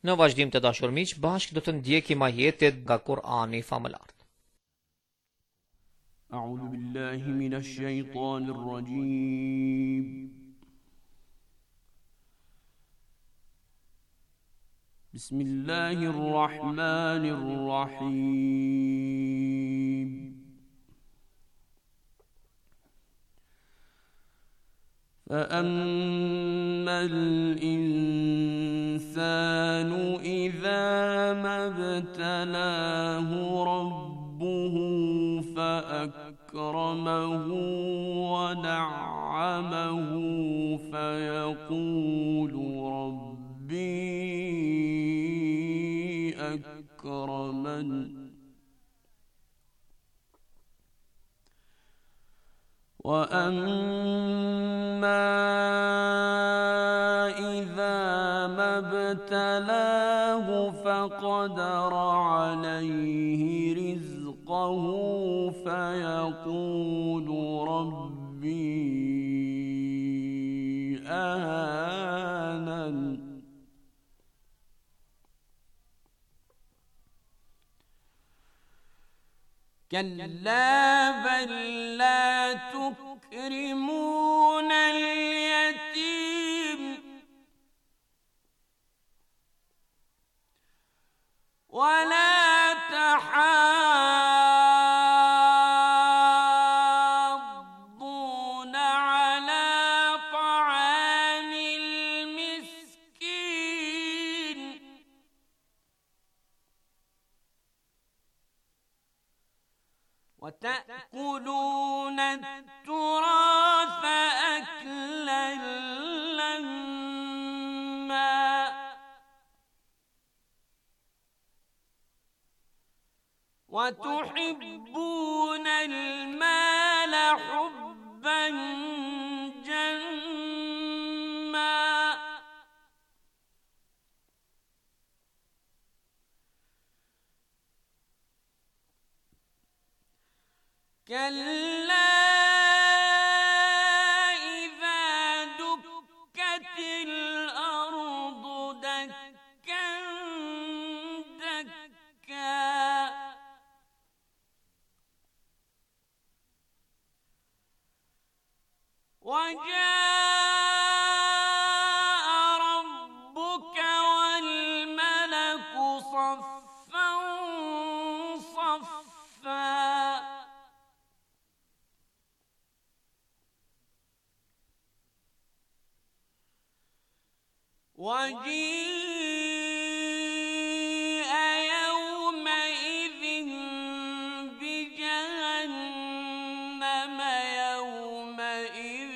Në vazhdim të dashur miq, bashkë do të ndjekim ajetet nga Kur'ani famëlar. أعوذ بالله من الشيطان الرجيم بسم الله الرحمن الرحيم فأما الإنسان إذا ما ابتلاه ربه فأكرمه ونعمه فيقول ربي أكرمن وأما إذا ما ابتلاه فقدر عليه رزقه فيقول ربي أهانن كلا بل لا تكرمون اليتيم ولا تحاضون على طعام المسكين وتأكلون التراث أكلا لما وتحبون المال حبا جما كلا إذا دكت الأرض دكا دكا وجاء ربك والملك صفا صفا وجيء يومئذ بجهنم يومئذ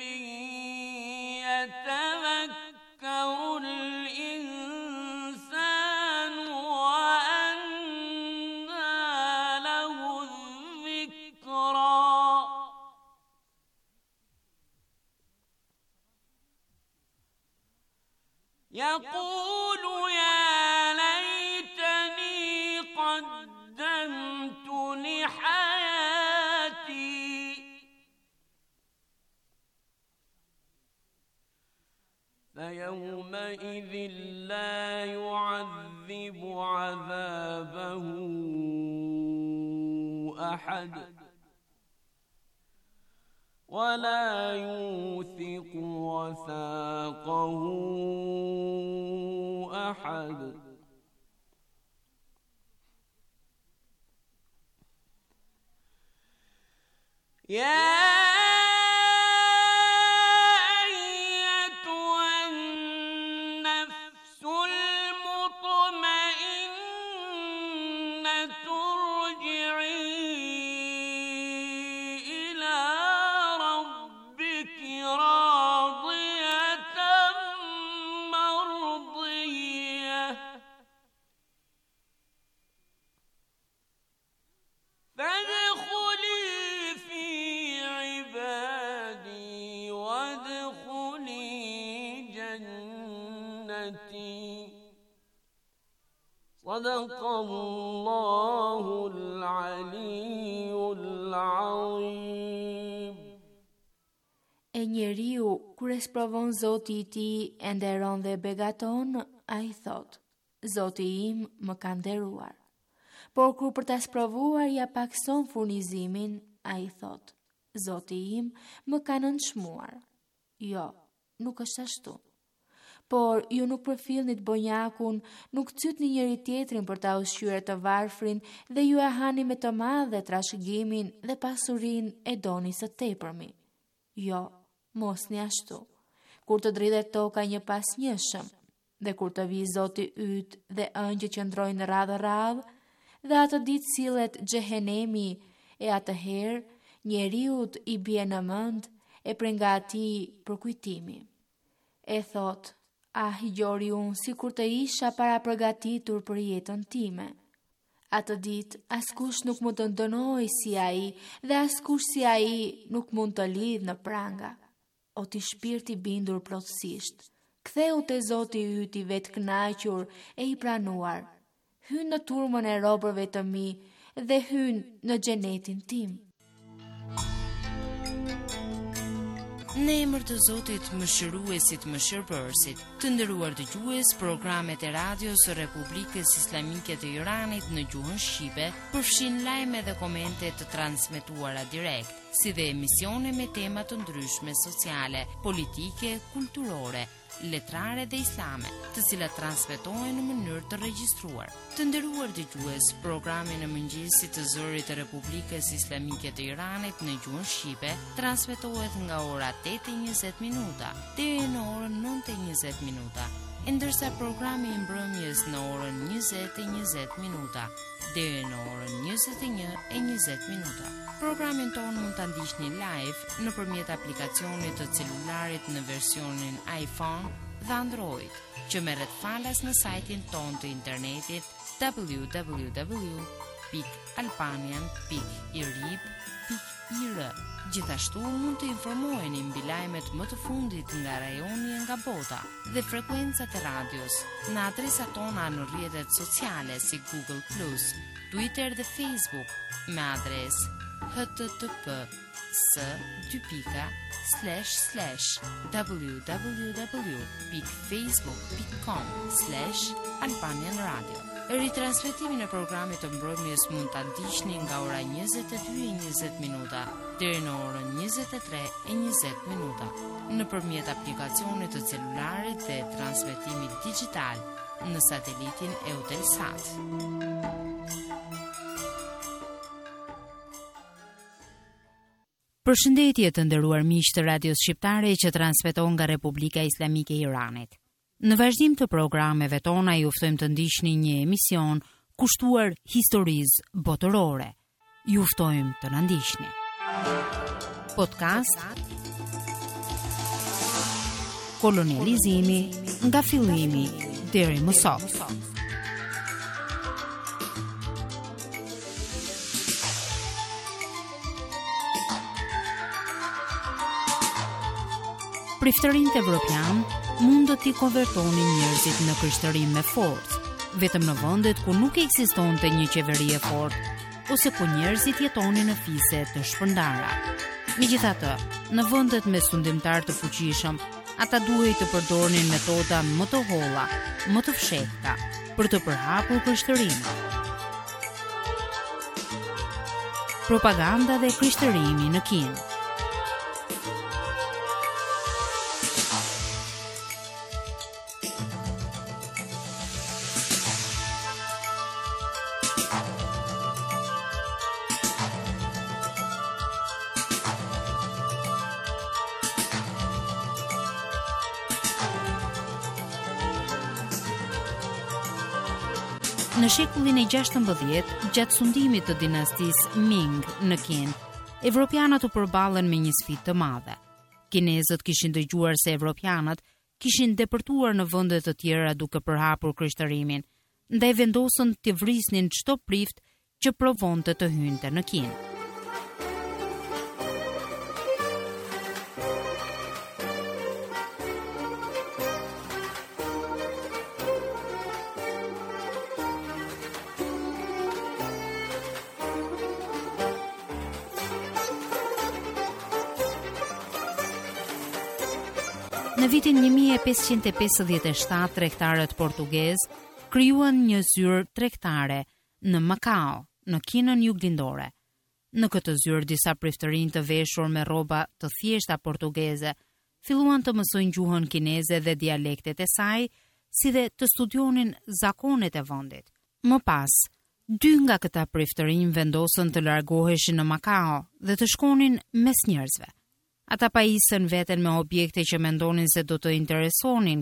يتذكر الإنسان وأنى له الذكرى يقول يا ليتني قدمت لحياتي فيومئذ لا يعذب عذابه أحد ولا يوثق وثاقه أحد يا أيتها النفس المطمئنة ارجعي إلى ربك راضية مرضية فادخلي في عبادي وادخلي جنتي صدق الله العلي العظيم. E njeriu, kur e sprovon Zoti I tij e nderon dhe begaton, ai thot: Zoti im më ka nderuar. Por kur për ta sprovuar ja pakson furnizimin, ai thot: Zoti im më ka nënçmuar. Jo, nuk është ashtu. Por ju nuk përfillnit bonjakun, nuk cytni njëri tjetrin për ta ushqyer të varfrin dhe ju e hani me të madhe trashëgimin dhe pasurinë e doni së tepërmi. Jo, mos një ashtu. Kur të dridhet toka një pas njëshëm, dhe kur të vi Zoti yt dhe ëngjë që ndrojnë radhë, dhe atë ditë sillet xhehenemi, e atëherë njeriut i bie në mend e prej nga atij përkujtimi. E thot: Ah, gjori unë si kur të isha para përgatitur për jetën time. Atë ditë, askush nuk mund të ndënoj si ai, dhe askush si ai nuk mund të lidh në pranga. O ti shpirti bindur plotësisht, ktheu te Zoti yt i vetë kënaqur e i pranuar. Hyn në turmën e robërve të mi dhe hyn në xhenetin tim. Në emër të Zotit Mëshiruesit Mëshirbërësit, të nderuar dëgjues, programet e radios së Republikës Islamike të Iranit në gjuhën shqipe përfshin lajme dhe komente të transmetuara direkt, si dhe emisione me tema të ndryshme sociale, politike, kulturore, letrare dhe islame, të cilat transmetohen në mënyrë të regjistruar. Të nderuar dëgjues, programi në mëngjesit të zërit të Republikës Islamike të Iranit në gjuhën shqipe transmetohet nga ora 8:20 deri në orën 9:20, ndërsa programi i mbrëmjes në orën 20:20 deri në orën 21:20. Programin tonë mund ta ndiqni live nëpërmjet aplikacionit të celularit në versionin iPhone dhe Android, që merret falas në sajtin tonë të internetit www.albanian.irib.ir. Gjithashtu mund të informoheni mbi lajmet më të fundit nga rajoni e nga bota dhe frekuencat e radios në adresat tona në rrjetet sociale si Google+, Twitter dhe Facebook me adresë http://www.facebook.com/Albanian Radio. Ritransmetimin e programit të mbrëmjes mund ta ndiqni nga ora 22:20 deri në orën 23:20 nëpërmjet aplikacionit të celularit dhe transmetimit digital në satelitin Eutelsat. Përshëndetje të nderuar miq të Radios Shqiptare që transmeton nga Republika Islamike e Iranit. Në vazhdim të programeve tona ju ftojmë të ndiqni një emision kushtuar historisë botërore. Ju ftojmë të na ndiqni. Podcast Kolonializimi nga fillimi deri më sot. Priftërinjtë evropian mund të t'i konvertonin njerëzit në krishterime me forcë, vetëm në vendet ku nuk ekzistonte një qeveri e fortë ose ku njerëzit jetonin në fise të shpërndara. Megjithatë, në vendet me sundimtar të fuqishëm, ata duhej të përdornin metoda më të holla, më të fshehta për të përhapur krishterimin. Propaganda dhe krishterimi në Kinë. Në shekullin e 16, gjatë sundimit të dinastisë Ming në Kinë, evropianët u përballën me një sfidë të madhe. Kinezët kishin dëgjuar se evropianët kishin depërtuar në vende të tjera duke përhapur krishterimin, ndaj vendosën të vrisnin çdo prift që provonte të hynte në Kinë. Në vitin 1557, tregtarët portugez krijuan një zyrë tregtare në Macao, në Kinën Juglindore. Në këtë zyrë disa priftërinj të veshur me rroba të thjeshta portugeze filluan të mësojnë gjuhën kineze dhe dialektet e saj, si dhe të studionin zakonet e vendit. Më pas, 2 nga këta priftërinj vendosën të largoheshin në Macao dhe të shkonin mes njerëzve. Ata pajisën veten me objekte që mendonin se do të interesonin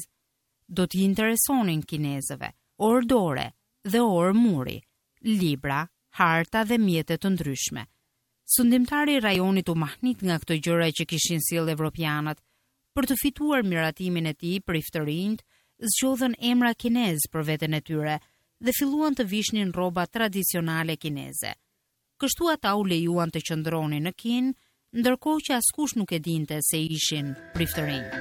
kinezëve, orë dore dhe orë muri, libra, harta dhe mjete të ndryshme. Sundimtari i rajonit u mahnit nga këto gjëra që kishin sjellë evropianët. Për të fituar miratimin e tij, priftërinjt zgjodhën emra kinez për veten e tyre dhe filluan të vishnin rroba tradicionale kineze. Kështu ata u lejuan të qëndronin në Kinë, ndërkohë që askush nuk e dinte se ishin priftërinj.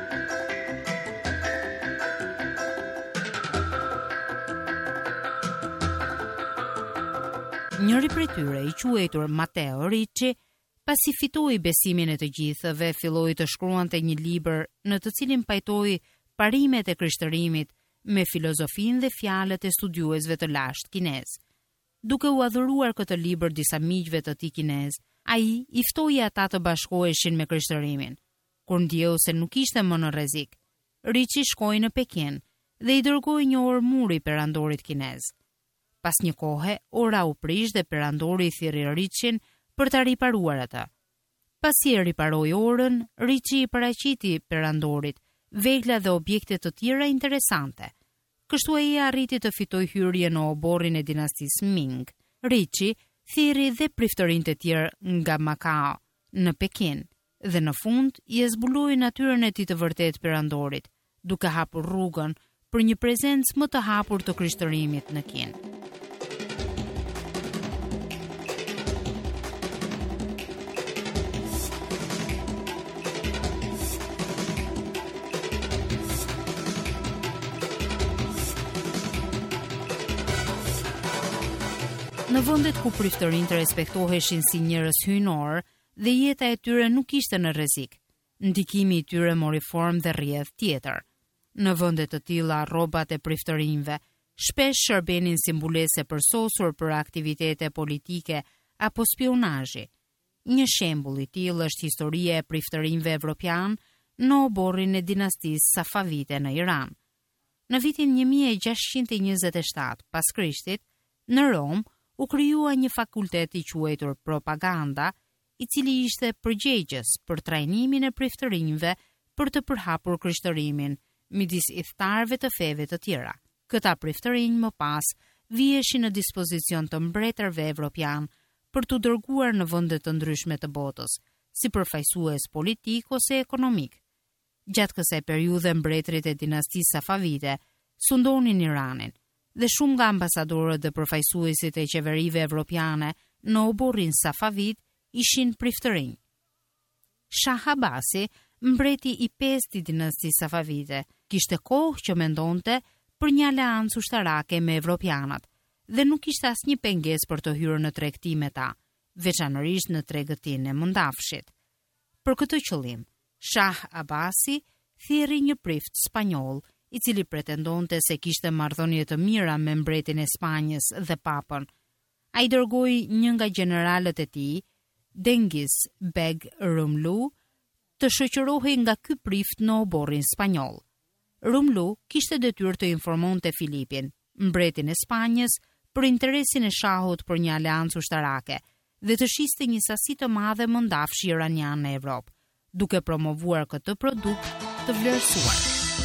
Njëri prej tyre, i quajtur Matteo Ricci, pasi fitoi besimin e të gjithëve, filloi të shkruante një libër në të cilin pajtoi parimet e krishtërimit me filozofinë dhe fjalët e studiuesve të lashtë kinez. Duke u adhuruar këtë libër disa miqve të tij kinez, ai i ftoi ata të bashkoheshin me krishtërimin. Kur ndjeu se nuk ishte më në rrezik, Ricci shkoi në Pekin dhe i dërgoi një orë muri perandorit kinez. Pas një kohe, ora u prish dhe perandori i thirri Riccin për ta riparuar atë. Pasi e riparoi orën, Ricci i paraqiti perandorit vegla dhe objekte të tjera interesante. Kështu ai arriti të fitojë hyrje në oborrin e dinastisë Ming. Ricci thirri dhe priftërinjtë e tjerë nga Macao në Pekin dhe në fund i zbuloi natyrën e tij të vërtet perandorit, duke hapur rrugën për një prezencë më të hapur të krishtërimit në Kinë. Në vendet ku priftërinjtë respektoheshin si njerëz hyjnor dhe jeta e tyre nuk ishte në rrezik, ndikimi i tyre mori formë dhe rrjedh tjetër. Në vende të tilla, rrobat e priftërinjve shpesh shërbenin si mbulese përsosur për aktivitete politike apo spionazhi. Një shembull i tillë është historia e priftërinjve evropian në oborrin e dinastisë Safavide në Iran. Në vitin 1627 pas Krishtit, në Rom u krijua një fakultet i quajtur propaganda, i cili ishte përgjegjës për trajnimin e priftërinjve për të përhapur krishtërimin midis idhtarëve të feve të tjera. Këta priftërinj më pas viheshin në dispozicion të mbretërve evropian për të dërguar në vende të ndryshme të botës, si përfaqësues politik ose ekonomik. Gjatë kësaj periudhe mbretërit e dinastisë Safavide sundonin Iranin dhe shumë nga ambasadorët dhe përfaqësuesit e qeverive evropiane në oborrin Safavid ishin priftërinj. Shah Abasi, mbreti i 5 i dinastisë Safavide, kishte kohë që mendonte për një aleancë ushtarake me evropianët dhe nuk kishte asnjë pengesë për të hyrë në tregti me ta, veçanërisht në tregëtinë e Mundafshit. Për këtë qëllim, Shah Abasi thirri një prift spanjoll, i cili pretendonte se kishte marrëdhënie të mira me mbretin e Spanjës dhe papën. Ai dërgoi një nga gjeneralët e tij, Dengiz Beg Rumlu, të shoqërohej nga ky prift në oborrin spanjoll. Rumlu kishte detyrë të informonte Filipin, mbretin e Spanjës, për interesin e shahut për një aleancë ushtarake dhe të shiste një sasi të madhe mëndafshi iranian në Evropë, duke promovuar këtë produkt të vlerësuar.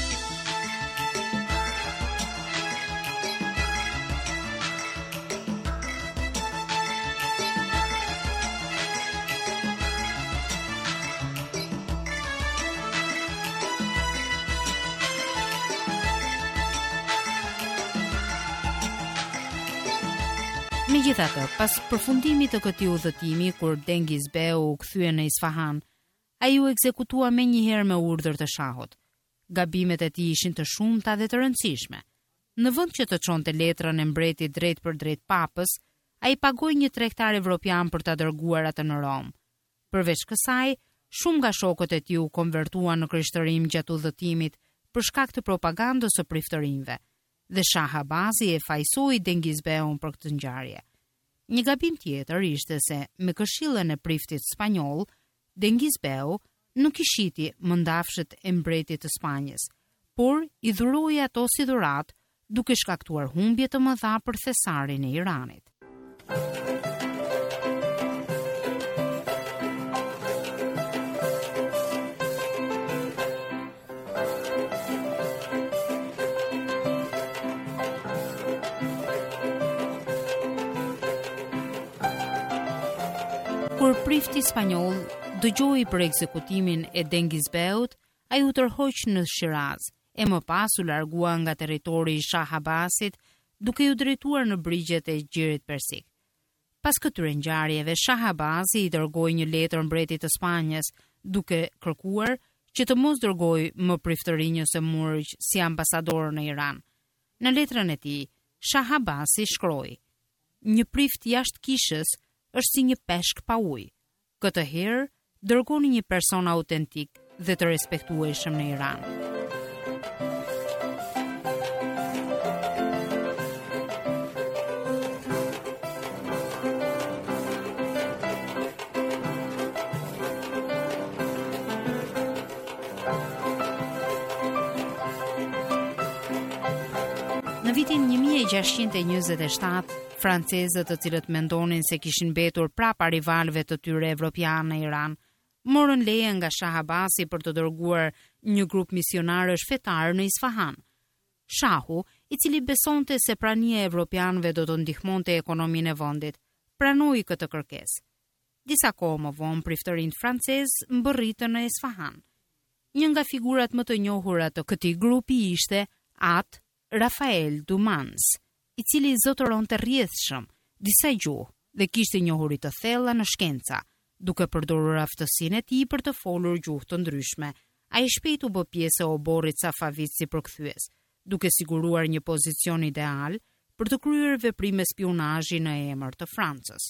Megjithatë, pas përfundimit të këtij udhëtimi, kur Dengiz Beu u kthye në Isfahan, ai u ekzekutua menjëherë me urdhër të shahut. Gabimet e tij ishin të shumta dhe të rëndësishme. Në vend që të çonte letrën e mbretit drejt për drejt papës, ai pagoi një tregtar evropian për ta dërguar atë në Rom. Përveç kësaj, shumë nga shokët e tij u konvertuan në krishtërim gjatë udhëtimit për shkak të propagandës së priftërinjve. dhe Shah Abbasi e fajsoi Dengizbeun për këtë ngjarje. Një gabim tjetër ishte se me këshillën e priftit spanjoll, Dengizbeu nuk i shiti mëndafshët e mbretit të Spanjës, por i dhuroi ato si dhuratë, duke shkaktuar humbje të mëdha për thesarin e Iranit. Kur prifti spanjoll dëgjoi për ekzekutimin e Dengizbeut, ai u tërhoq në Shiraz, e më pas u largua nga territori i Shah Abbasit, duke u drejtuar në brigjet e Gjirit Persik. Pas këtyre ngjarjeve, Shah Abbasi i dërgoi një letër mbretit të Spanjës, duke kërkuar që të mos dërgojë më priftërinjës së Murgj si ambasador në Iran. Në letrën e tij, Shah Abbasi shkroi: "Një prift jashtë kishës është si një peshk pa ujë. Këtë herë dërgoni një person autentik dhe të respektueshëm në Iran." Në vitin 1627, francezët, të cilët mendonin se kishin mbetur prapa rivalëve të tyre evropianë në Iran, morën leje nga Shah Abbasi për të dërguar një grup misionarësh fetar në Isfahan. Shahu, i cili besonte se prania e evropianëve do të ndihmonte ekonominë e vendit, pranoi këtë kërkesë. Disa kohë më vonë, priftërinjtë francezë mbërritën në Isfahan. Një nga figurat më të njohura të këtij grupi ishte At Rafael Dumans, i cili zotëronte rrjedhshëm disa gjuhë dhe kishte njohuri të thella në shkenca, duke përdorur aftësinë e tij për të folur gjuhë të ndryshme. Ai shpejt u bë pjesë e oborrit Safavit si përkthyes, duke siguruar një pozicion ideal për të kryer veprime spionazhi në emër të Francës.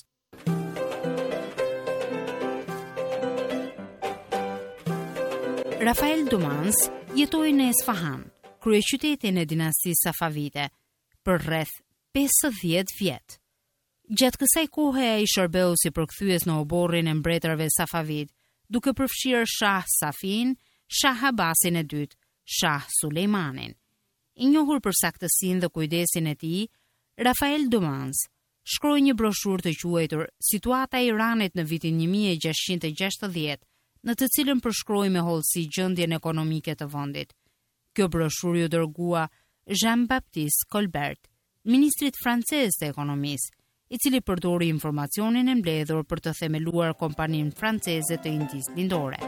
Rafael Dumans jetoi në Isfahan, kryeqytetin e dinastisë Safavite, për rreth 50 vjet. Gjatë kësaj kohe ai shërbeu si përkthyes në oborrin e mbretërve Safavit, duke përfshirë Shah Safin, Shah Abbasin e dytë, Shah Sulejmanin. I njohur për saktësinë dhe kujdesin e tij, Rafael Dumans shkroi një broshurë të quajtur Situata e Iranit në vitin 1660, në të cilën përshkroi me hollësi gjendjen ekonomike të vendit. Kjo broshurë u dërgua Jean-Baptiste Colbert, ministrit francez të ekonomisë, i cili përdori informacionin e mbledhur për të themeluar kompaninë franceze të Indisë Lindore.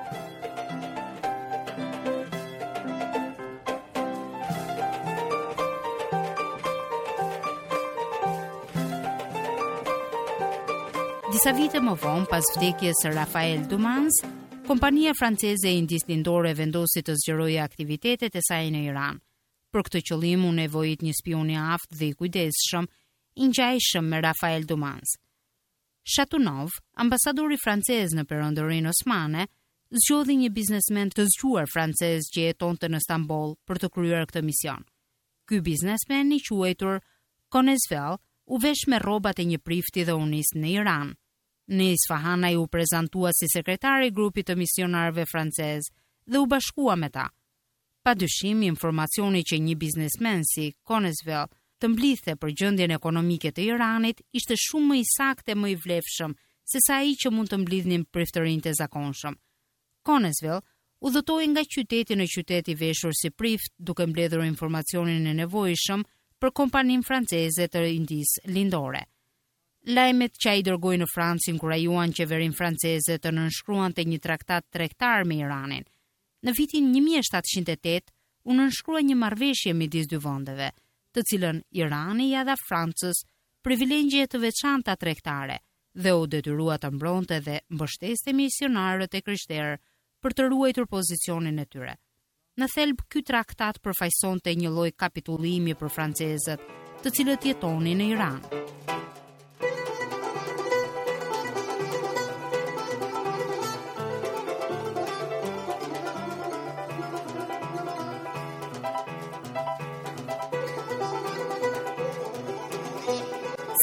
Disa vite më vonë, pas vdekjes së Rafael Dumans, kompania franceze e Indisë Lindore vendosi të zgjerojë aktivitetet e saj në Iran. Për këtë qëllim u nevojit një spion i aftë dhe i kujdesshëm, i ngjajshëm me Rafael Dumans. Chateauneuf, ambasadori francez në Perëndorinë Osmane, zgjodhi një biznesmen të zgjuar francez që jetonte në Stamboll për të kryer këtë mision. Ky biznesmen, i quajtur Conesville, u vesh me rrobat e një prifti dhe u nis në Iran. Në Isfahan ai u prezantua si sekretari i grupit të misionarëve francez dhe u bashkua me ta. Padyshim, informacioni që një biznesmen si Conesville të mblidhte për gjendjen ekonomike të Iranit ishte shumë më i saktë e më i vlefshëm se sa ai që mund të mblidhnin priftërinjtë e zakonshëm. Conesville udhëtoi nga qyteti në qytet i veshur si prift, duke mbledhur informacionin e nevojshëm për kompaninë franceze të Indisë Lindore. Lajmet që ai dërgoi në Francë inkurajuan qeverinë franceze të nënshkruante një traktat tregtar me Iranin. Në vitin 1708 u nënshkrua një marrëveshje midis dy vendeve, të cilën Irani ia dha Francës privilegje të veçanta tregtare dhe u detyrua të mbronte dhe mbështeste misionarët e krishterë për të ruajtur pozicionin e tyre. Në thelb, ky traktat përfaqësonte një lloj kapitullimi për francezët, të cilët jetonin në Iran.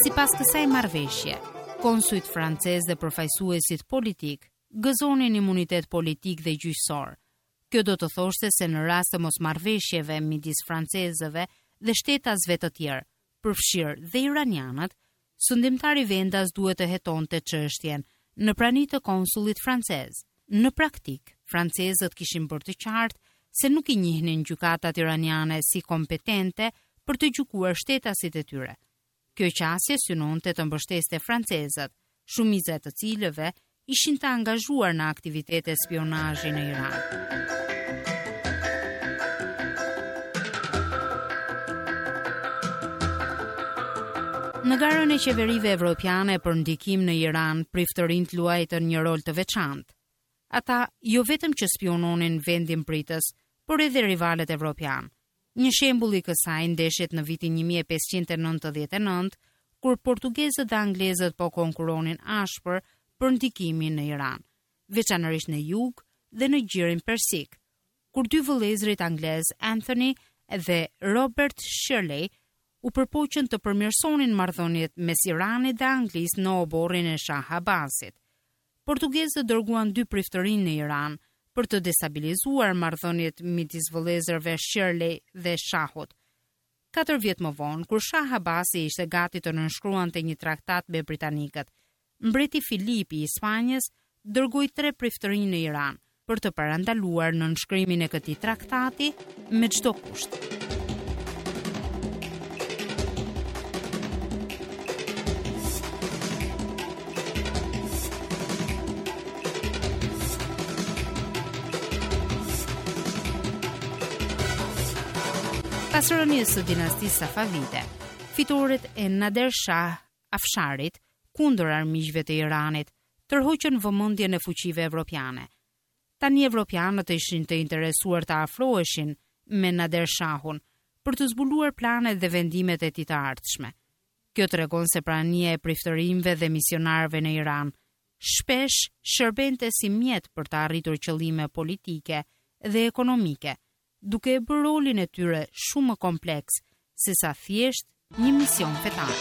Sipas kësaj marrëveshje, konsujt francez dhe përfaqësuesit politik gëzonin imunitet politik dhe gjyqësor. Kjo do të thoshte se në rast të mosmarrëveshjeve midis francezëve dhe shtetasve të tjerë, përfshirë dhe iranianët, sundimtari vendas duhet të hetonte çështjen në prani të konsullit francez. Në praktik, francezët kishin bërë të qartë se nuk i njihnin gjykatat iraniane si kompetente për të gjykuar shtetasit e tyre. Kjo qasje synonte të mbështeste francezët, shumica e të cilëve ishin të angazhuar në aktivitete spionazhi në Iran. Në garën e qeverive evropiane për ndikim në Iran, priftërinjt luajtën një rol të veçantë. Ata jo vetëm që spiononin vendin pritës, por edhe rivalet evropian. Një shembull i kësaj ndeshjet në vitin 1599, kur portugezët dhe anglezët po konkuronin ashpër për ndikimin në Iran, veçanërisht në jug dhe në gjirin persik, kur dy vëllezërit anglez Anthony dhe Robert Shirley u përpoqën të përmirësonin marrëdhëniet mes Iranit dhe Anglisë në oborrin e Shah Abbasit. Portugezët dërguan dy priftërinj në Iran për të destabilizuar marrëdhëniet midis vëllezërve Shirley dhe Shahut. 4 vjet më vonë, kur Shah Abbasi ishte gati të nënshkruante një traktat me britanikët, mbreti Filipi i Spanjës dërgoi 3 priftërinj në Iran për të parandaluar nënshkrimin e këtij traktati me çdo kusht. Pas rënies së dinastisë Safavide, fitoret e Nader Shah Afsharit kundër armiqve të Iranit tërhoqën vëmendjen e fuqive evropiane. Tani evropianët ishin të interesuar të afroheshin me Nader Shahun për të zbuluar planet dhe vendimet e tij të ardhshme. Kjo tregon se prania e priftërinjve dhe misionarëve në Iran shpesh shërbente si mjet për të arritur qëllime politike dhe ekonomike, duke e bërë rolin e tyre shumë më kompleks se sa thjesht një mision fetar.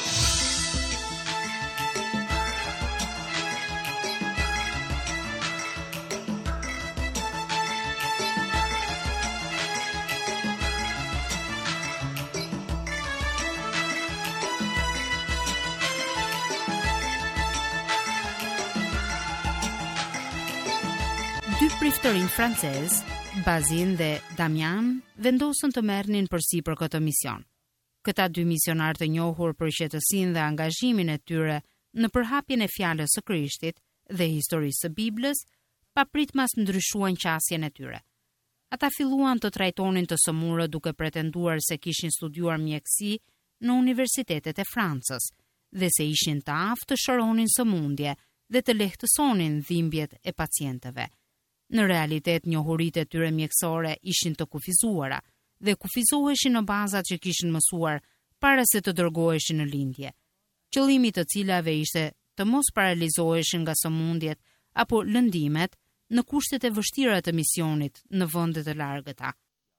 Dy priftërinj francez, Bazin dhe Damian, vendosën të merrnin përsipër këtë mision. Këta dy misionar të njohur për qetësinë dhe angazhimin e tyre në përhapjen e fjalës së Krishtit dhe historisë së Biblës, papritmas ndryshuan qasjen e tyre. Ata filluan të trajtonin të sëmurë duke pretenduar se kishin studiuar mjeksi në universitetet e Francës dhe se ishin të aftë të shëronin sëmundje dhe të lehtësonin dhimbjet e pacientëve. Në realitet, njohuritë e tyre mjekësore ishin të kufizuara dhe kufizoheshin në bazat që kishin mësuar para se të dërgoheshin në lindje. Qëllimi të cilave ishte të mos paralizoheshin nga sëmundjet apo lëndimet në kushtet e vështira të misionit në vende të largëta.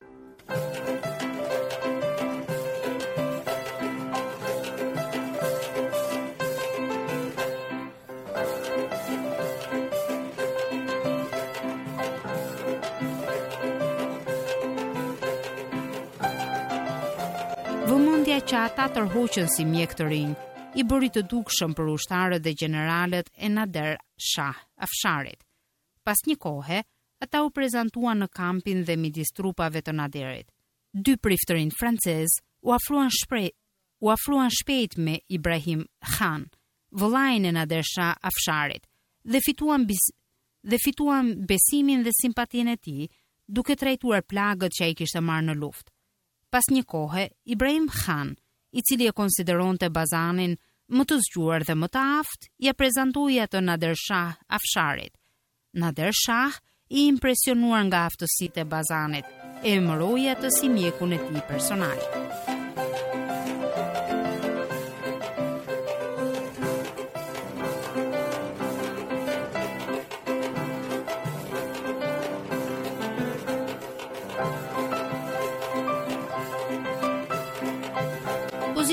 Vëmendja që ata tërhoqën si mjek të rinj i bëri të dukshëm për ushtarët dhe generalet e Nader Shah Afsharit. Pas një kohe, ata u prezantuan në kampin dhe midis trupave të Naderit. Dy priftërinj francez u afruan shpejt me Ibrahim Khan, vëllain e Nader Shah Afsharit, dhe fituan besimin dhe simpatinë e tij, duke trajtuar plagët që ai kishte marrë në luftë. Pas një kohe, Ibrahim Khan, i cili e konsideronte Bazanin më të zgjuar dhe më të aftë, ia prezantoi atë Nader Shah Afsharit. Nader Shah, i impresionuar nga aftësitë e Bazanit, e emëroi atë si mjekun e tij personal.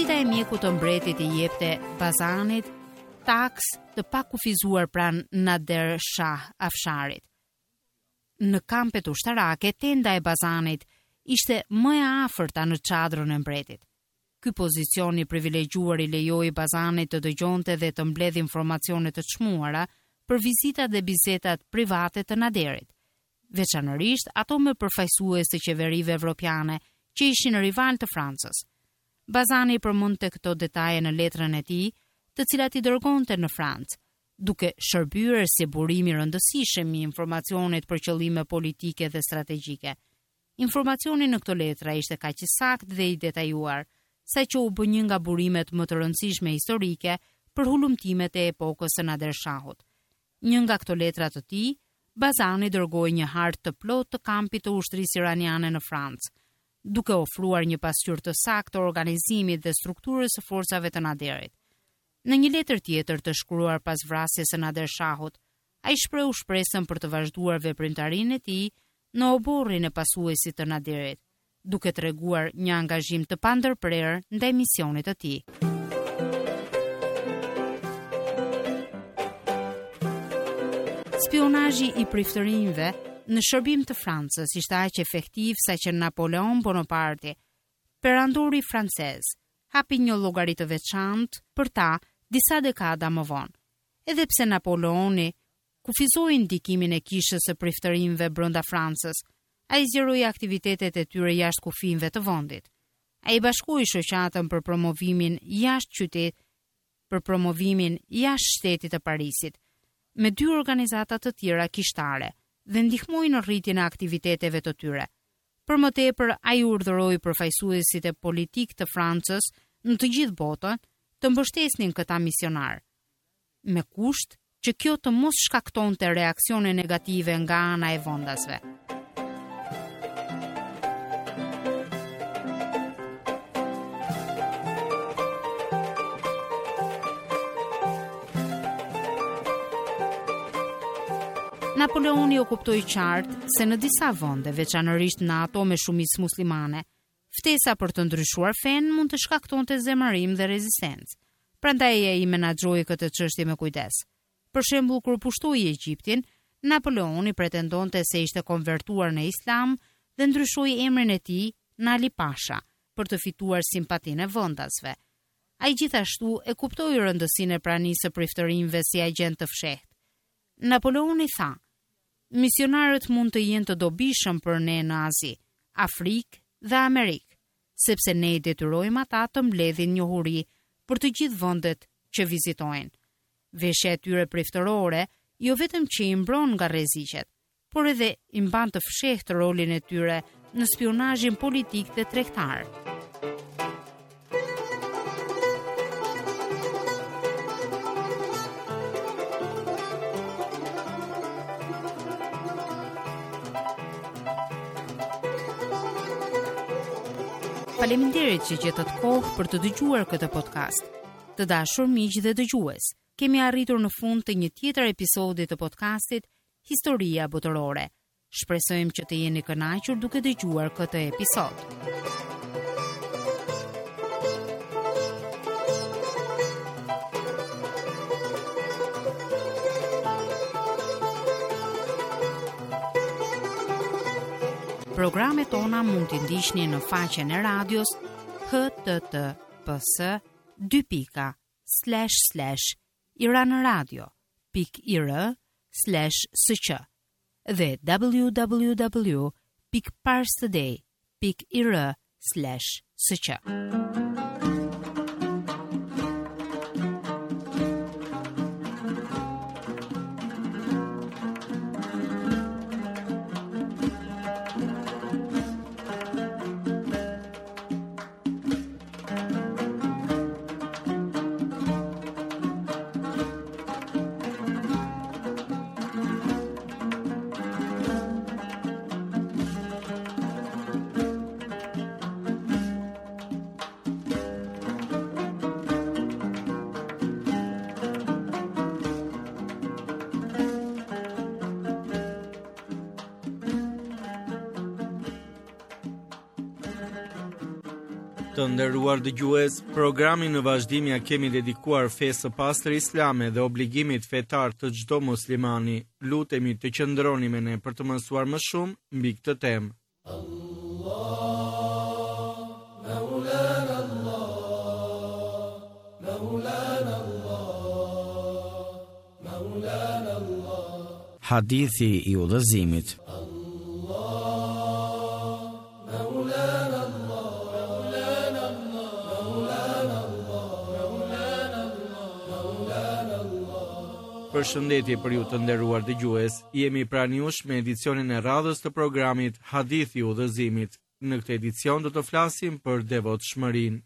Vizita e mjekut të mbretit I jepte Bazanit taks të pakufizuar pranë Nader Shah Afsharit. Në kampet ushtarake, tenda e Bazanit ishte më e afërta në çadrën e mbretit. Ky pozicion I privilegjuar I lejoi Bazanit të dëgjonte dhe të mbledh informacione të çmuara për vizitat dhe bisedat private të Naderit, veçanërisht ato me përfaqësues të qeverive evropiane që ishin rival të Francës. Bazani përmendte këto detaje në letrën e tij, të cilat I dërgonte në Francë, duke shërbyer si burim I rëndësishëm I informacionit për qëllime politike dhe strategjike. Informacioni në këto letra ishte kaq I saktë dhe I detajuar, saqë u bë një nga burimet më të rëndësishme historike për hulumtimet e epokës së Nader Shahut. Një nga këto letra të tij, Bazani dërgoi një hartë të plotë të kampit të ushtrisë iraniane në Francë, duke ofruar një pasqyrë të saktë të organizimit dhe strukturës së forcave të Naderit. Në një letër tjetër të shkruar pas vrasjes së Nader Shahut, ai shprehu shpresën për të vazhduar veprimtarinë e tij në oborrin e pasuesit të Naderit, duke treguar një angazhim të pandërprerë ndaj misionit të tij. Spionazhi I priftërinjve në shërbim të Francës ishte aq efektiv saqë Napoleon Bonaparte, perandori francez, hapi një llogari të veçantë për ta disa dekada më vonë. Edhe pse Napoleoni kufizoi ndikimin e kishës së priftërinjve brenda Francës, ai zgjeroi aktivitetet e tyre jashtë kufive të vendit. Ai bashkoi shoqatën për promovimin jashtë shtetit të Parisit, me 2 organizata të tjera kishtare dhe ndihmoi në rritjen e aktiviteteve të tyre. Për më tepër, ai urdhëroi përfaqësuesit e politik të Francës në të gjithë botën të mbështesnin këta misionar, me kusht që kjo të mos shkaktonte reaksione negative nga ana e vendasve. Napoleoni u kuptoi qartë se në disa vende, veçanërisht në ato me shumicë muslimane, ftesa për të ndryshuar fen mund të shkaktonte zemërim dhe rezistencë. Prandaj ai menaxhoi këtë çështje me kujdes. Për shembull, kur pushtoi Egjiptin, Napoleoni pretendonte se ishte konvertuar në Islam dhe ndryshoi emrin e tij në Ali Pasha për të fituar simpatinë e vendasve. Ai gjithashtu e kuptoi rëndësinë e pranisë së priftërinjve si agent të fshehtë. Napoleoni tha: misionarët mund të jenë të dobishëm për ne në Azi, Afrikë dhe Amerikë, sepse ne I detyrojmë ata të mbledhin njohuri për të gjithë vendet që vizitojnë. Veshja e tyre priftërore jo vetëm që I mbron nga rreziqet, por edhe I mban të fshehtë rolin e tyre në spionazhin politik dhe tregtar. Faleminderit që gjetët kohë për të dëgjuar këtë podcast. Të dashur miq dhe dëgjues, kemi arritur në fund të një tjetër episodi të podcastit Historia Botërore. Shpresojmë që të jeni kënaqur duke dëgjuar këtë episod. Programet tona mund t'i ndiqni në faqen e radios https://iranradio.ir/sq dhe www.parstoday.ir/sq. Të nderuar dëgjues, programin në vazhdim ja kemi dedikuar fesë së pastër islame dhe obligimit fetar të çdo muslimani. Lutemi të qëndroni me ne për të mësuar më shumë mbi këtë temë. Hadithi i udhëzimit. Përshëndetje për ju të nderuar dëgjues, jemi pranë jush me edicionin e radhës të programit Hadithi i udhëzimit. Në këtë edicion do të flasim për devotshmërinë.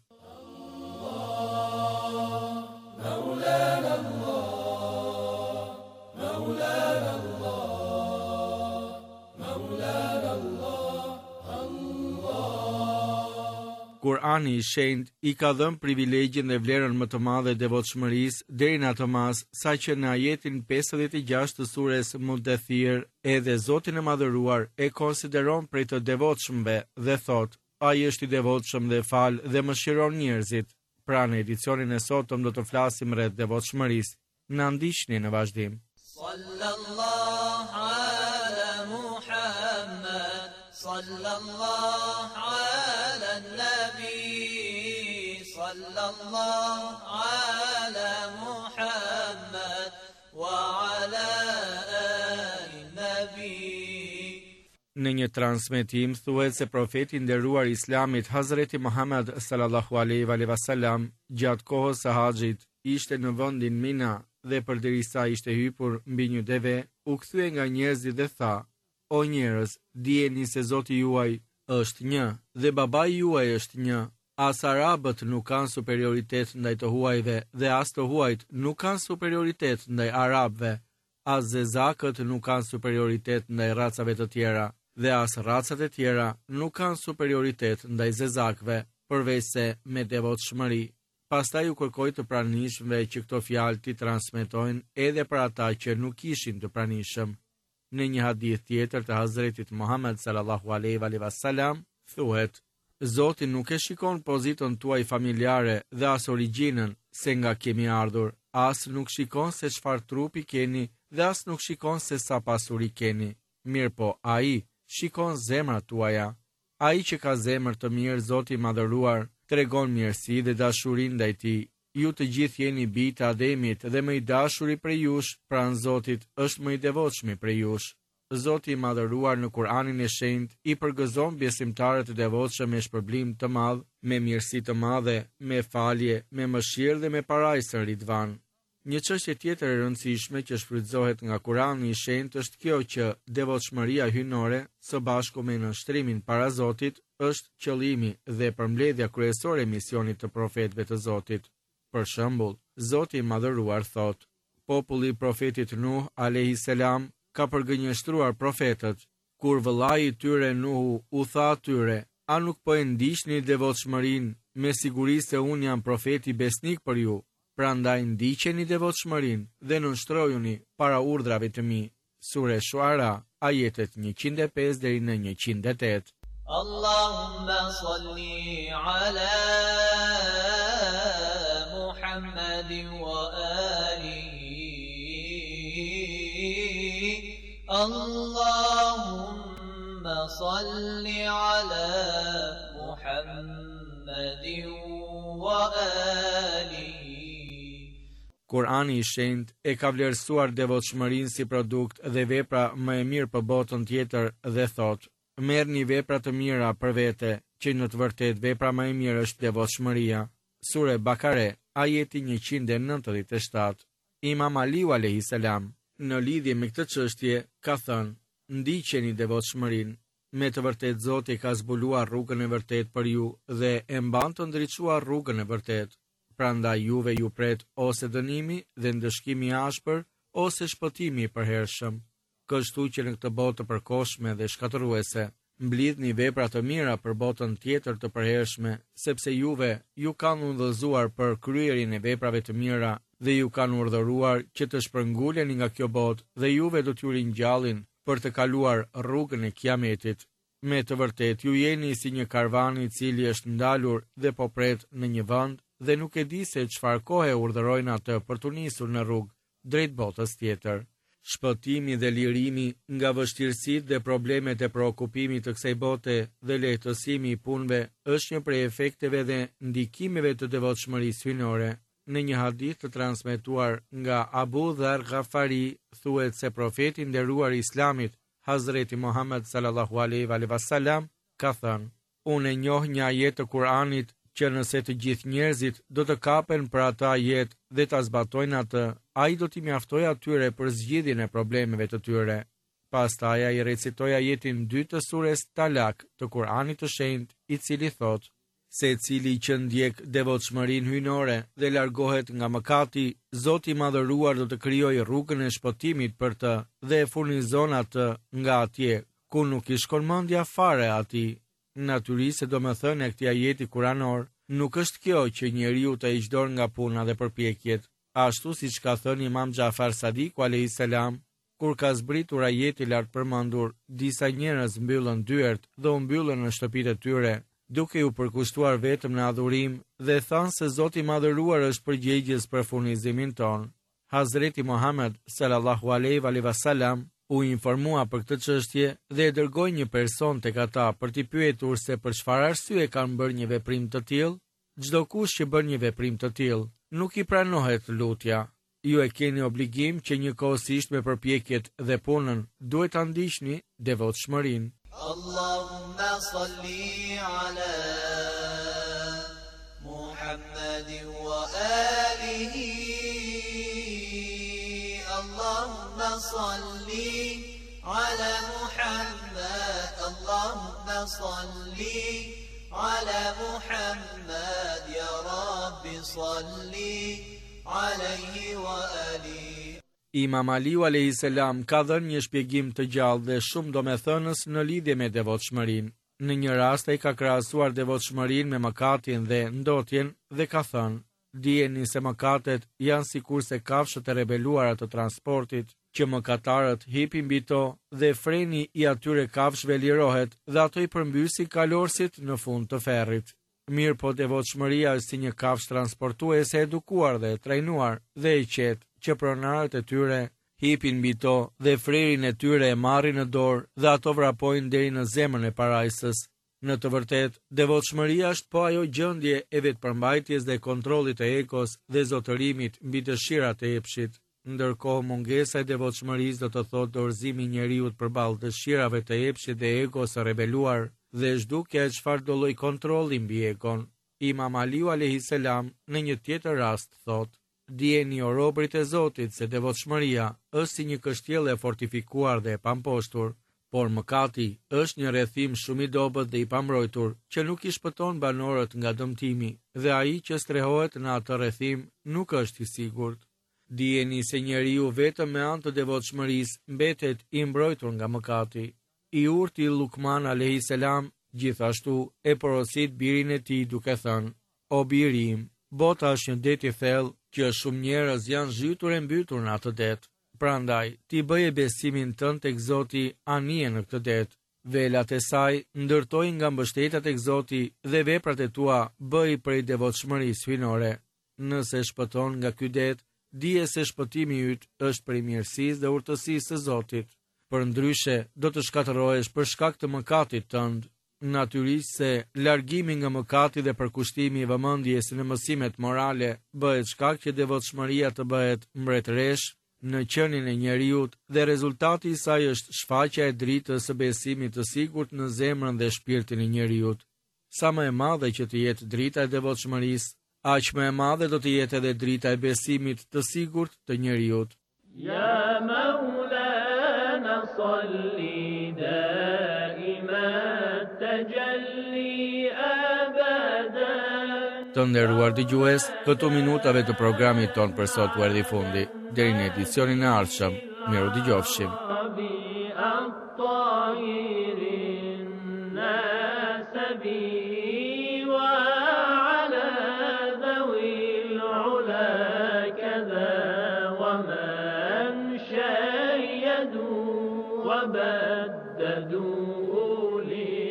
Kurani i shenjtë i ka dhënë privilegjin dhe vlerën më të madhe devotshmërisë deri në atë mas sa që në ajetin 56 të sures Mudathir edhe Zoti i Madhëruar e konsideron prej të devotshmëve dhe thot: ai është i devotshëm dhe fal dhe mëshiron njerëzit. Pra në edicionin e sotëm do të flasim rreth devotshmërisë. Na ndiqni në vazhdim. Sallallahu ala Muhammad, sallallahu ala nabi, sallallahu ala Muhammad wa ala ali nabi. Në një transmetim thuhet se profeti i nderuar i Islamit Hazreti Muhammad sallallahu alaihi wasallam gjatë kohës së haxhit ishte në vendin Mina dhe përderisa ishte hypur mbi një deve, u kthye nga njerëzit dhe tha: o njerëz, dijeni se Zoti juaj është një dhe babai juaj është një. As arabët nuk kanë superioritet ndaj të huajve dhe as të huajt nuk kanë superioritet ndaj arabëve. As zezakët nuk kanë superioritet ndaj racave të tjera dhe as racat e tjera nuk kanë superioritet ndaj zezakëve, përveç se me devotshmëri. Pastaj u kërkoi të pranishmëve që këto fjalë t'i transmetojnë edhe për ata që nuk ishin të pranishëm. Në një hadith tjetër të Hazretit Muhammed sallallahu alaihi wasallam thuhet: Zoti nuk e shikon pozitën tuaj familjare dhe as origjinën se nga kemi ardhur, as nuk shikon se çfarë trupi keni dhe as nuk shikon se sa pasuri keni. Mirë po, ai shikon zemrat tuaja. Ai që ka zemër të mirë, Zoti i Madhëruar, tregon mirësi dhe dashurinë ndaj tij. Ju të gjithë jeni bijtë të Ademit dhe më i dashuri prej jush, pranë Zotit, është më i devotshmi prej jush. Zoti i Madhëruar në Kur'anin e shenjtë i përgëzon besimtarët e devotshëm me shpërblim të madh, me mirësi të madhe, me falje, me mëshirë dhe me parajsë ridvan. Një çështje tjetër e rëndësishme që shfrytëzohet nga Kurani i shenjtë është kjo që devotshmëria hyjnore, së bashku me nënshtrimin para Zotit, është qëllimi dhe përmbledhja kryesore e misionit të profetëve të Zotit. Për shembull, Zoti i Madhëruar thot: populli i profetit Nuh alayhis salam ka përgënjeshtruar profetët. Kur vëllai i tyre Nuhu u tha atyre: a nuk po e ndiqni devotshmërinë, me siguri se unë jam profeti besnik për ju. Prandaj ndiqeni devotshmërinë dhe nënshtrojuni para urdhrave të mi. Sure Shuara, ajetet 105 deri në 108. Allahumma salli ala Muhammadin wa alihi. Allahumma salli ala Muhammadin wa alihi. Kurani i shenjtë e ka vlerësuar devotshmërinë si produkt dhe vepra më e mirë për botën tjetër dhe thot: merrni vepra të mira për vete, që në të vërtetë vepra më e mirë është devotshmëria. Sure Bakare, ajeti 197. Imam Aliu alayhis salam në lidhje me këtë çështje ka thënë: ndiqeni devotshmërinë. Me të vërtetë Zoti ka zbuluar rrugën e vërtetë për ju dhe e mban të ndriçuar rrugën e vërtetë. Prandaj juve ju pret ose dënimi dhe ndëshkimi i ashpër ose shpëtimi i përhershëm. Kështu që në këtë botë të përkohshme dhe shkatëruese, mblidhni vepra të mira për botën tjetër të përhershme, sepse juve ju kanë udhëzuar për kryerjen e veprave të mira dhe ju kanë urdhëruar që të shpërnguleni nga kjo botë dhe juve do t'ju ringjallin për të kaluar rrugën e Kiametit. Me të vërtet, ju jeni si një karvan i cili është ndalur dhe po pret në një vend dhe nuk e di se çfarë kohe urdhërojnë atë për të nisur në rrugë drejt botës tjetër. Shpëtimi dhe lirimi nga vështirësitë dhe problemet e preokupimit të kësaj bote dhe lehtësimi i punëve është një prej efekteve dhe ndikimeve të devotshmërisë hyjnore. Në një hadith të transmetuar nga Abu Dharr Ghafari thuhet se profeti i nderuar i Islamit, Hazreti Muhammed sallallahu alaihi wasallam, ka thënë: Unë e njoh një ajet të Kuranit që nëse të gjithë njerëzit do të kapen për atë ajet dhe ta zbatojnë atë, ai do t'i mjaftojë atyre për zgjidhjen e problemeve të tyre. Pastaj ai recitoi ajetin 2 të sures Talak të Kuranit të Shenjtë, i cili thotë: Secili që ndjek devotshmërinë hyjnore dhe largohet nga mëkati, Zoti i Madhëruar do të krijojë rrugën e shpëtimit për të dhe e furnizon atë nga atje ku nuk i shkon mendja fare atij. Natyrisht, domethënia e këtij ajeti kuranor nuk është kjo që njeriu të hiq dorë nga puna dhe përpjekjet, ashtu siç ka thënë Imam Jafar Sadiku alayhis salam, kur ka zbritur ajeti lart përmendur, disa njerëz mbyllën dyert dhe u mbyllën në shtëpitë e tyre, duke u përkushtuar vetëm në adhurim dhe thanë se Zoti i Madhëruar është përgjegjës për furnizimin ton. Hazreti Muhammed sallallahu alaihi wasallam u informua për këtë çështje dhe e dërgoi një person tek ata për t'i pyetur se për çfarë arsye kanë bërë një veprim të tillë. Çdo kush që bën një veprim të tillë, nuk i pranohet lutja. Ju e keni obligim që njëkohësisht me përpjekjet dhe punën duhet ta ndiqni devotshmërinë. Allahumma salli ala Muhammadin wa alihi. Allahumma salli ala Muhammad. Allahumma salli ala Muhammad. Ya Rabbi salli alaihi wa alihi. Imam Aliu alayhis salam ka dhënë një shpjegim të gjallë dhe shumë domethënës në lidhje me devotshmërinë. Në një rast ai ka krahasuar devotshmërinë me mëkatin dhe ndotjen dhe ka thënë: Dijeni se mëkatet janë sikurse kafshët e rebeluara të transportit, që mëkatarët hipin mbi to dhe freni i atyre kafshëve lirohet dhe ato i përmbysin kalorësit në fund të ferrit. Mirë po devotshmëria është si një kafshë transportuese e edukuar dhe e trajnuar dhe e qetë, që pronarët e tyre hipin mbi to dhe frerin e tyre e marrin në dorë dhe ato vrapojnë deri në zemrën e parajsës. Në të vërtetë, devotshmëria është po ajo gjendje e vetëpërmbajtjes dhe kontrollit të egos dhe zotërimit mbi dëshirat e epshit. Ndërkohë mungesa e devotshmërisë do të thotë dorëzimi i njeriut përballë dëshirave të epshit dhe egos së rebeluar dhe zhdukja e çfarë do lloj kontrolli mbi egon. Imam Aliu alayhis salam në një tjetër rast thotë: Dijeni o robërit e Zotit se devotshmëria është si një kështjellë e fortifikuar dhe e pamposhtur, por mëkati është një rrethim shumë i dobët dhe i pambrojtur që nuk i shpëton banorët nga dëmtimi dhe ai që strehohet në atë rrethim nuk është i sigurt. Dijeni se njeriu vetëm me anë të devotshmërisë mbetet i mbrojtur nga mëkati. I urti Lukman alayhis salam gjithashtu e porosit birin e tij duke thënë: O biri im, bota është një det i thellë që shumë njerëz janë zhytur e mbytur në atë det. Prandaj, ti bëje besimin tënd tek Zoti anije në këtë det. Velat e saj ndërtoj nga mbështetja tek Zoti dhe veprat e tua bëj prej devotshmërisë hyjnore. Nëse shpëton nga ky det, dije se shpëtimi yt është prej mirësisë dhe urtësisë së Zotit. Përndryshe, do të shkatërrohesh për shkak të mëkatit tënd. Natyrisht se largimi nga mëkati dhe përkushtimi i vëmendjes në mësimet morale bëhet shkak që devotshmëria të bëhet mbretëresh në qenin e njeriut dhe rezultati i saj është shfaqja e dritës së besimit të sigurt në zemrën dhe shpirtin e njeriut. Sa më e madhe që të jetë drita e devotshmërisë, aq më e madhe do të jetë edhe drita e besimit të sigurt të njeriut. Ya Maulana salli daiman tajalli abadan. Të nderuar dëgjues, këto minutave të programit ton për sot u erdhi fundi. Deri në edicionin e ardhshëm, miru dëgjofshim. وبددوا لي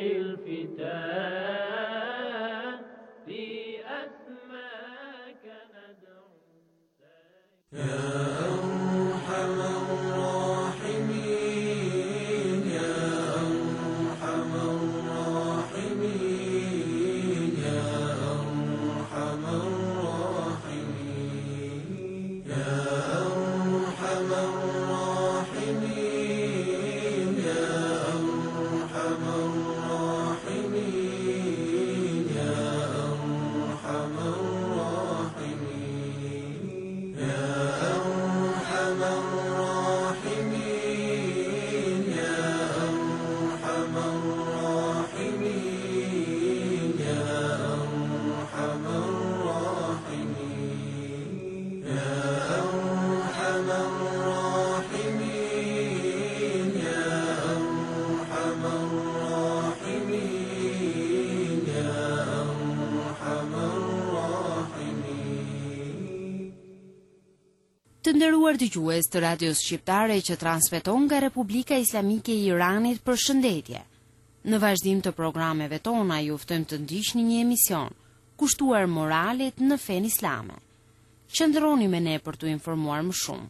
nderuar dëgjues të Radios Shqiptare që transmeton nga Republika Islamike e Iranit, përshëndetje. Në vazhdim të programeve tona ju ftojmë të ndiqni një emision kushtuar moralit në fen islame. Qëndroni me ne për t'u informuar më shumë.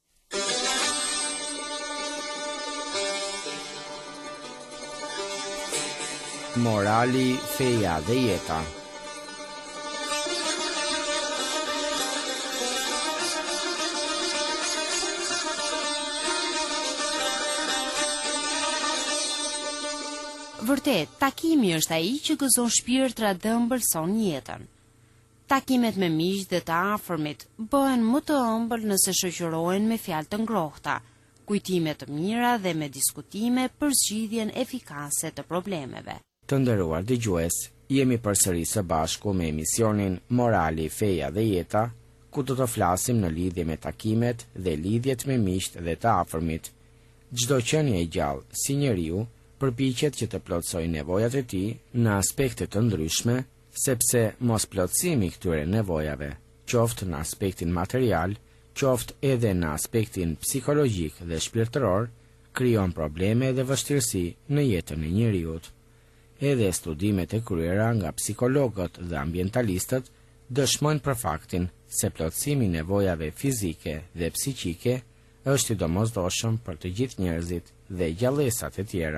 Morali, feja dhe jeta. Vërtet, takimi është ai që gëzon shpirtrat dhe ëmbëlson jetën. Takimet me miq dhe të afërmit bëhen më të ëmbël nëse shoqërohen me fjalë të ngrohta, kujtime të mira dhe me diskutime për zgjidhjen efikase të problemeve. Të nderuar dëgjues, jemi përsëri së bashku me emisionin Morali, feja dhe jeta, ku do të flasim në lidhje me takimet dhe lidhjet me miqt dhe të afërmit. Çdo qenie e gjallë si njeriu përpiqet që të plotësojë nevojat e tij në aspekte të ndryshme, sepse mos plotësimi këtyre nevojave, qoftë në aspektin material, qoftë edhe në aspektin psikologjik dhe shpirtëror, krijon probleme dhe vështirësi në jetën e njeriut. Edhe studimet e kryera nga psikologët dhe ambientalistët dëshmojnë për faktin se plotësimi i nevojave fizike dhe psiqike është i domosdoshëm për të gjithë njerëzit dhe gjallësat e tjera.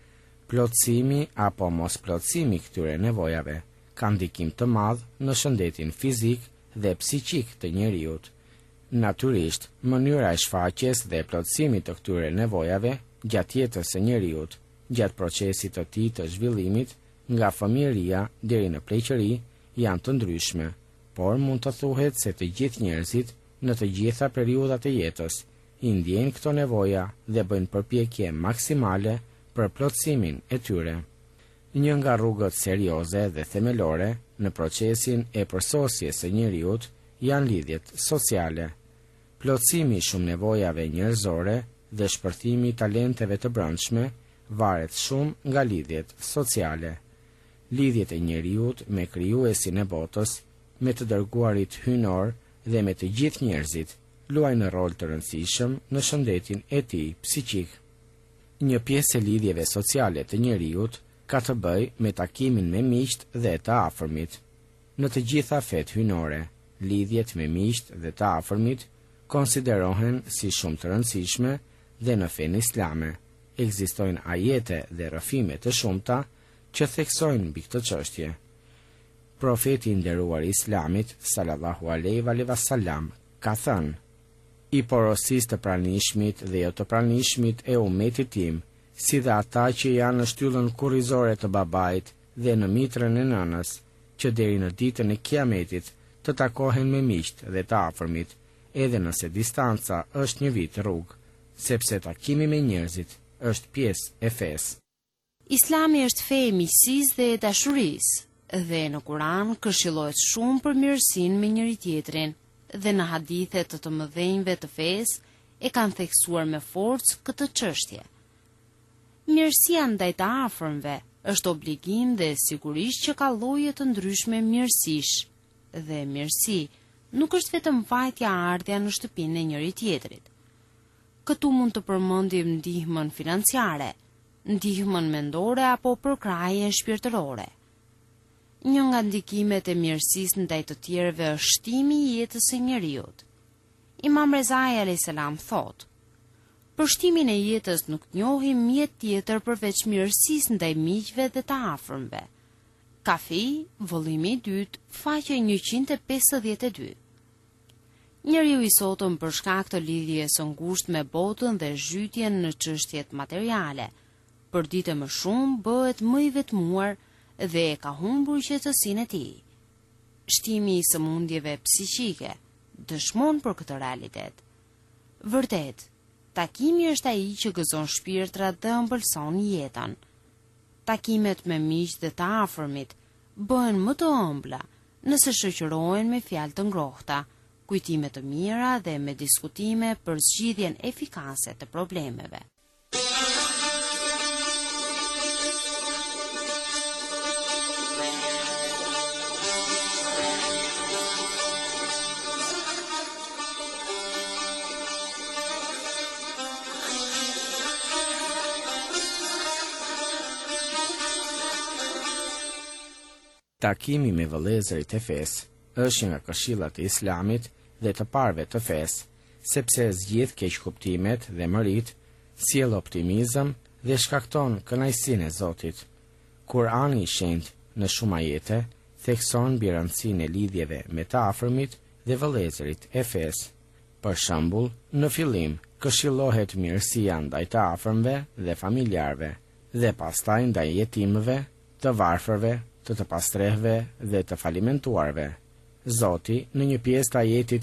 Plotësimi apo mos plotësimi këtyre nevojave ka ndikim të madh në shëndetin fizik dhe psiqik të njeriut. Natyrisht, mënyra e shfaqjes dhe plotësimit të këtyre nevojave gjatë jetës së njeriut, gjatë procesit të tij të zhvillimit, nga fëmijëria deri në pleqëri, janë të ndryshme, por mund të thuhet se të gjithë njerëzit në të gjitha periudhat e jetës i ndjejnë këto nevoja dhe bëjnë përpjekje maksimale për plotësimin e tyre. Një nga rrugët serioze dhe themelore në procesin e përsosjes së njeriut janë lidhjet sociale. Plotësimi i shumë nevojave njerëzore dhe shpërthimi i talenteve të brendshme varet shumë nga lidhjet sociale. Lidhjet e njeriut me krijuesin e botës, me të dërguarit hyjnor dhe me të gjithë njerëzit luajnë rol të rëndësishëm në shëndetin e tij psiqik. Një pjesë e lidhjeve sociale të njeriut ka të bëjë me takimin me miqt dhe të afërmit. Në të gjitha fetë hyjnore, lidhjet me miqt dhe të afërmit konsiderohen si shumë të rëndësishme dhe në fenë islame. Ekzistojnë ajete dhe rrëfime të shumta që theksojnë mbi këtë çështje. Profeti i nderuar i Islamit sallallahu alaihi wasallam ka thënë: I porosis të pranishmit dhe jo të pranishmit e umetit tim, si dhe ata që janë në shtyllën kurrizore të babait dhe në mitrën e nënës, që deri në ditën e Kiametit të takohen me miqt dhe të afërmit, edhe nëse distanca është një vit rrugë, sepse takimi me njerëzit është pjesë e fesë. Islami është fe e miqësisë dhe e dashurisë, dhe në Kur'an këshillohet shumë për mirësinë me njëri tjetrin, dhe në hadithet të mëdhenjve të fesë e kanë theksuar me forcë këtë çështje. Mirësia ndaj të afërmve është obligim dhe sigurisht që ka lloje të ndryshme mirësish, dhe mirësi nuk është vetëm vajtja ardhja në shtëpinë e njëri tjetrit. Këtu mund të përmendim ndihmën financiare, ndihmën mendore apo përkrahjen shpirtërore. Një nga ndikimet e mirësisë ndaj të tjerëve është shtimi i jetës së njeriut. Imam Rezai alayhis salam thotë: Për shtimin e jetës nuk njohim mjet tjetër përveç mirësisë ndaj miqve dhe të afërmve. Kafi, vëllimi i dytë, faqe 152. Njeriu i sotëm për shkak të lidhjes së ngushtë me botën dhe zhytjen në çështjet materiale, përdite më shumë bëhet më i vetmuar dhe e ka humbur qetësinë e tij. Shtimi i sëmundjeve psiqike dëshmon për këtë realitet. Vërtet, takimi është ai që gëzon shpirtrat dhe ëmbëlson jetën. Takimet me miq dhe të afërmit bëhen më të ëmbla nëse shoqërohen me fjalë të ngrohta, kujtime të mira dhe me diskutime për zgjidhjen efikase të problemeve. Takimi me vëllezërit e fesë është nga këshillat e Islamit dhe të parëve të fesë, sepse zgjidh keqkuptimet dhe mërit, sjell optimizëm dhe shkakton kënaqësinë e Zotit. Kurani i shenjtë në shumë ajete thekson mbi rëndësinë e lidhjeve me të afërmit dhe vëllezërit e fesë. Për shembull, në fillim këshillohet mirësia ndaj të afërmve dhe familjarëve, dhe pastaj ndaj jetimëve, të varfërve, të pastrehve dhe të falimentuarve. Zoti, në një pjesë të ajetit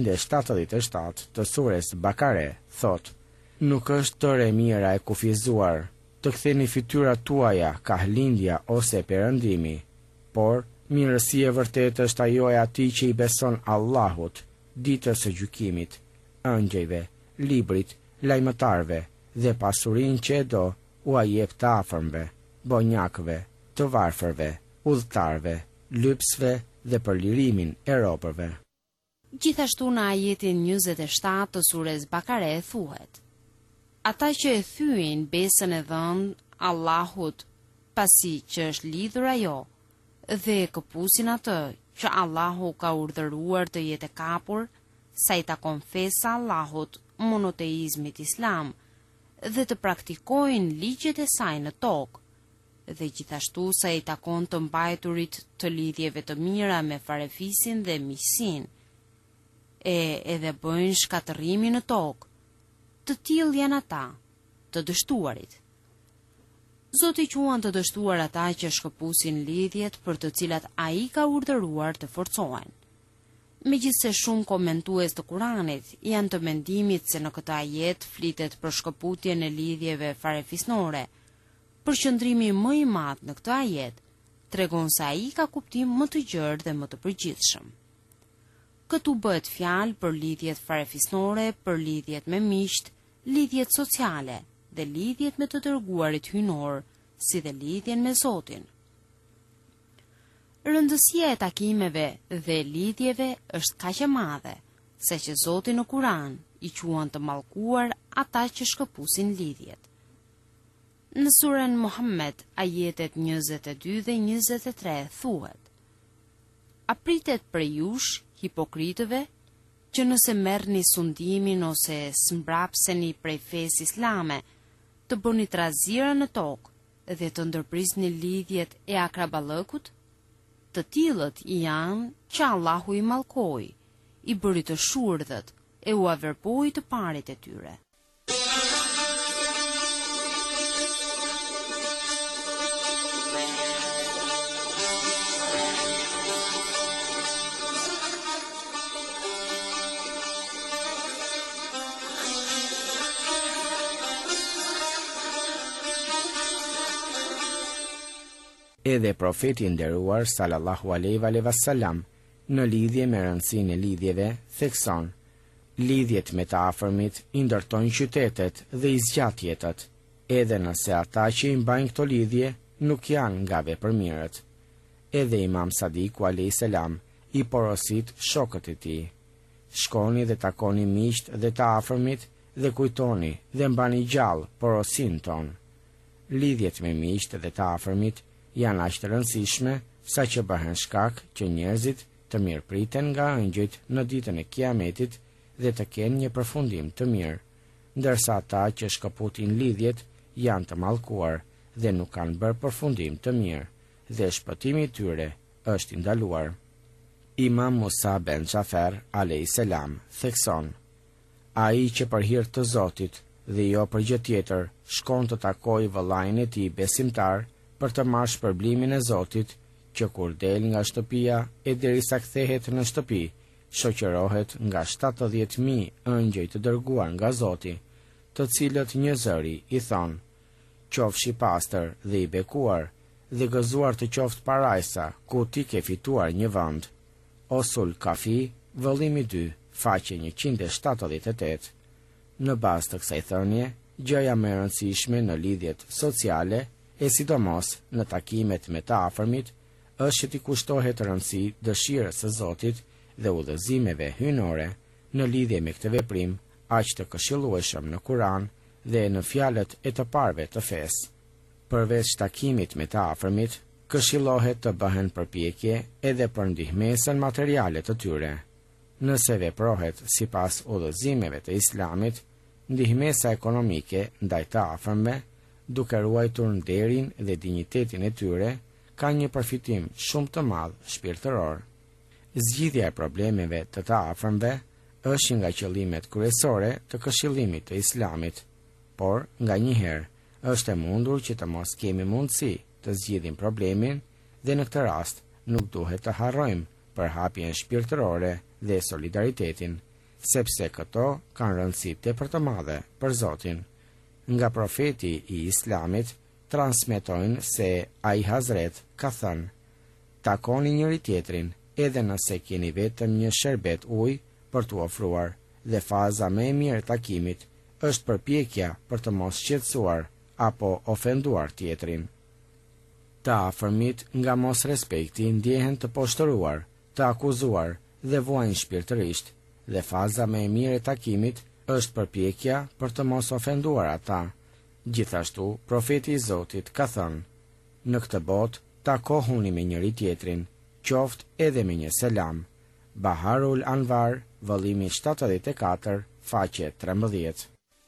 177 të sures Bakare, thot: Nuk është tërë e mira e kufizuar, të ktheni fytyrat tuaja kahlindja ose perëndimi, por mirësia e vërtetë është ajo e atij që i beson Allahut, ditës së gjykimit, ëngjëjve, librit, lajmëtarve dhe pasurinë që e do u jep të afërmve, bonjakëve, të varfërve, udhëtarve, lypsve dhe për lirimin e robërve. Gjithashtu në ajetin 27 të sures Bakare thuhet: Ata që e thyen besën e dhënë Allahut, pasi që është lidhur ajo, dhe këpusin atë që Allahu ka urdhëruar të jetë kapur, sa i takon fesa Allahut, monoteizmit islam, dhe të praktikojnë ligjet e saj në tokë, dhe gjithashtu sa i takon të mbajturit të lidhjeve të mira me farefisin dhe miqsin, edhe bëjnë shkatërrimin në tokë, të tillë janë ata, të dështuarit. Zoti quan të dështuar ata që shkëpusin lidhjet për të cilat ai ka urdhëruar të forcohen. Megjithse shumë komentues të Kuranit janë të mendimit se në këtë ajet flitet për shkëputjen e lidhjeve farefisnore, përqendrimi më i madh në këtë ajet tregon se ai ka kuptim më të gjerë dhe më të përgjithshëm. Këtu bëhet fjalë për lidhjet farefisnore, për lidhjet me miqt, lidhjet sociale dhe lidhjet me të dërguarit hynor, si dhe lidhjen me Zotin. Rëndësia e takimeve dhe lidhjeve është kaq e madhe, se që Zoti në Kuran i quan të mallkuar ata që shkëpusin lidhjet. Në surën Muhammed, ajetet 22 dhe 23 thuhet: Apritet për jush, hipokritëve, që nëse merrni sundimin ose smbrapseni prej fesë islame, të bëni trazira në tokë dhe të ndërprisni lidhjet e akraballëkut, të tillët janë që Allahu i mallkoi, i bëri të shurdhët e u averpoi të parit e tyre. Edhe profeti nderuar sallallahu alaihi wasallam në lidhje me rëndësinë e lidhjeve thekson: lidhjet me të afërmit i ndërtojnë qytetet dhe i zgjat jetët, edhe nëse ata që i mbajnë këto lidhje nuk janë nga vepërmirët. Edhe Imam Sadiku alayhis salam i porosit shokët e tij: shkoni dhe takoni miqt dhe të afërmit dhe kujtoni dhe mbani gjallë porosin ton. Lidhjet me miqt dhe të afërmit janë aq të rëndësishme sa që bëhen shkak që njerëzit të mirëpriten nga ëngjëjt në ditën e Kiametit dhe të kenë një përfundim të mirë, ndërsa ata që shkëputin lidhjet janë të mallkuar dhe nuk kanë bërë përfundim të mirë, dhe shpëtimi i tyre është i ndaluar. Imam Musa ben Jafer alayhis salam thekson: ai që për hir të Zotit dhe jo për gjë tjetër shkon të takojë vëllain e tij besimtar për të marrë shpërblimin e Zotit, që kur del nga shtëpia e derisa kthehet në shtëpi, shoqërohet nga 70.000 ëngjëj të dërguar nga Zoti, të cilët një zëri i thon: qofshi pastër dhe i bekuar, dhe gëzuar të qoftë parajsa ku ti ke fituar një vend. Osul Kafi, vëllimi 2, faqe 178. Në bazë të kësaj thënie, gjëja më e rëndësishme në lidhjet sociale, e sidomos në takimet me të afërmit, është që t'i kushtohet rëndësi dëshirës së Zotit dhe udhëzimeve hynore në lidhje me këtë veprim aq të këshillueshëm në Kur'an dhe në fjalët e të parëve të fesë. Përveç takimit me të afërmit, këshillohet të bëhen përpjekje edhe për ndihmesën materiale të tyre. Nëse veprohet sipas udhëzimeve të Islamit, ndihmesa ekonomike ndaj të afërmve, duke ruajtur nderin dhe dinjitetin e tyre, ka një përfitim shumë të madh shpirtëror. Zgjidhja e problemeve të të afërmve është nga qëllimet kryesore të këshillimit të Islamit, por nganjëherë është e mundur që të mos kemi mundësi të zgjidhim problemin dhe në këtë rast nuk duhet të harrojmë përhapjen shpirtërore dhe solidaritetin, sepse këto kanë rëndësi tepër të madhe për Zotin. Nga profeti i Islamit transmetojnë se ai Hazret ka thënë: takoni njëri tjetrin edhe nëse keni vetëm një sherbet ujë për t'u ofruar, dhe faza më e mirë e takimit është përpjekja për të mos shqetësuar apo ofenduar tjetrin. Të afërmit nga mos respekti ndjehen të poshtëruar, të akuzuar dhe vuajnë shpirtërisht, dhe faza më e mirë e takimit është përpjekja për të mos ofenduar ata. Gjithashtu, profeti i Zotit ka thënë: në këtë botë takohuni me njëri tjetrin, qoftë edhe me një selam. Baharul Anvar, vëllimi 74, faqe 13.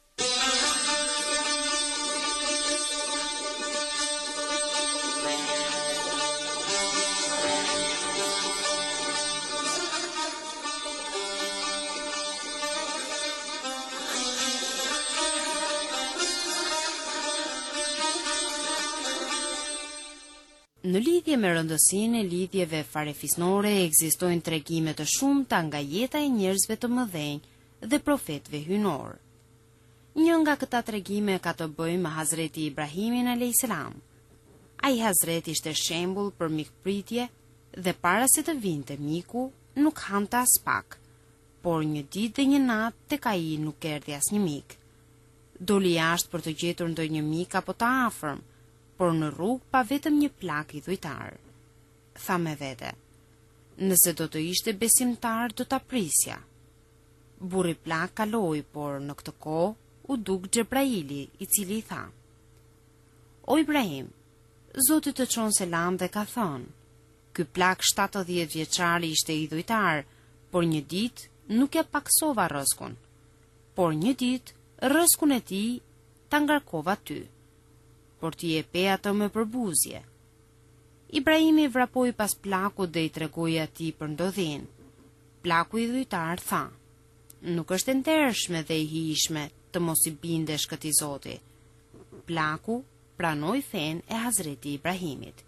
Në lidhje me rëndësinë e lidhjeve farefisnore ekzistojnë tregime të shumta nga jeta e njerëzve të mëdhenj dhe profetëve hynor. Një nga këta tregime ka të bëjë me Hazreti Ibrahimin a.s. Ai Hazreti ishte shembull për mikpritje dhe para se të vinte miku, nuk hante as pak, por një ditë dhe një natë tek ai nuk erdhi asnjë mik. Doli jashtë për të gjetur ndonjë mik apo të afërm, por në rrugë pa vetëm një plak i dhujtar. Tha me vete: nëse do të ishte besimtar do ta prisja. Burri plak kaloi, por në këtë kohë u duk Xhebraili, i cili i tha: o Ibrahim, Zoti të çon selam dhe ka thënë: ky plak 70 vjeçari ishte i dhujtar, por një ditë nuk e paksova rrezkun, por një ditë rrezkun e tij ta ngarkova ty, por ti e pe atë me përbuzje. Ibrahimi vrapoi pas plakut dhe i tregoi atij për ndodhin. Plaku i dhujtar tha: nuk është e ndershme dhe e hijshme të mos i bindesh këtij Zoti. Plaku pranoi fen e Hazreti Ibrahimit.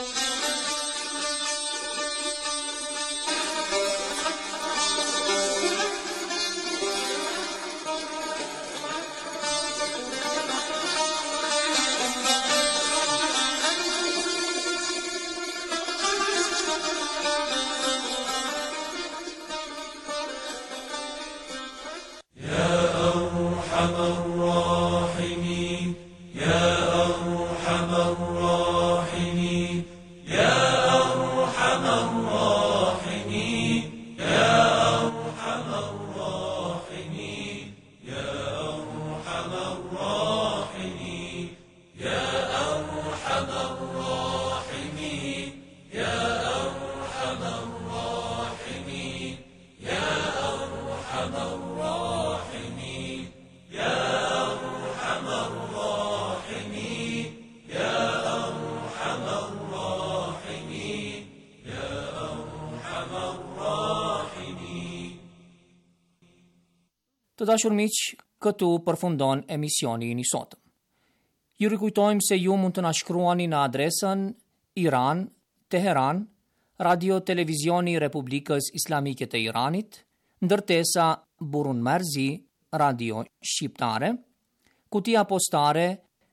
Të dashur miq, këtu përfundon emisioni i sotëm. Ju rikujtojmë se ju mund të na shkruani në adresën Iran, Teheran, Radio Televizioni Republikës Islamike të Iranit, ndërtesa Burun Merzi, Radio Shqiptare, kutia postare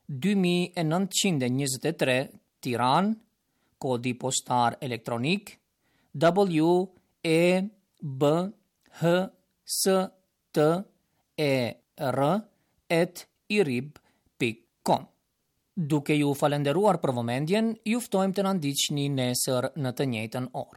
2923 Tiran, kodi postar elektronik WEBHSTER@irib.com. Duke ju falenderuar për vëmendjen, ju ftojmë të na ndiqni nesër në të njëjtën orë.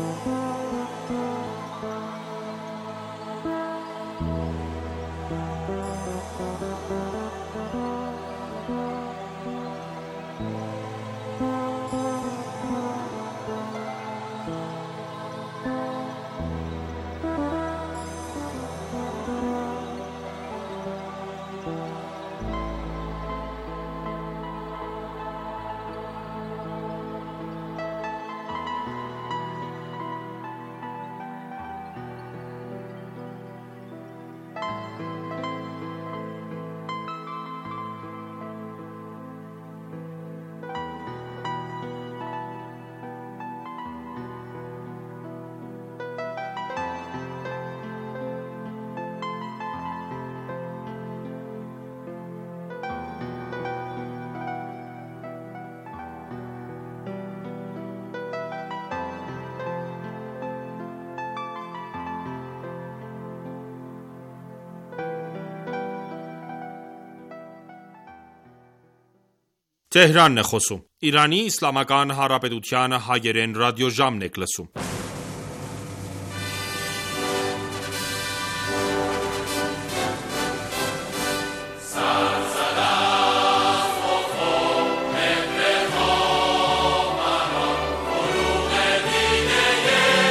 Տեհրանն է խոսում։ Իրանի Իսլամական Հանրապետության հայերեն ռադիոժամն եք լսում։